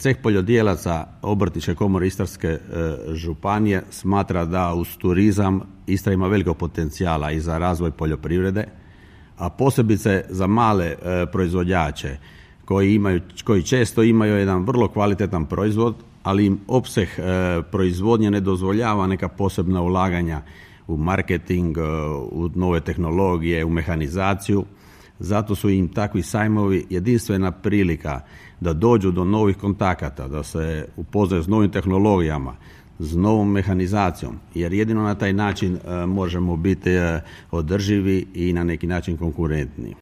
Ceh poljodjelaca Obrtničke komore Istarske županije smatra da uz turizam Istra ima velikog potencijala i za razvoj poljoprivrede, a posebice za male proizvođače koji često imaju jedan vrlo kvalitetan proizvod, ali im opseg proizvodnje ne dozvoljava neka posebna ulaganja u marketing, u nove tehnologije, u mehanizaciju. Zato su im takvi sajmovi jedinstvena prilika da dođu do novih kontakata, da se upoznaju s novim tehnologijama, s novom mehanizacijom, jer jedino na taj način možemo biti održivi i na neki način konkurentni.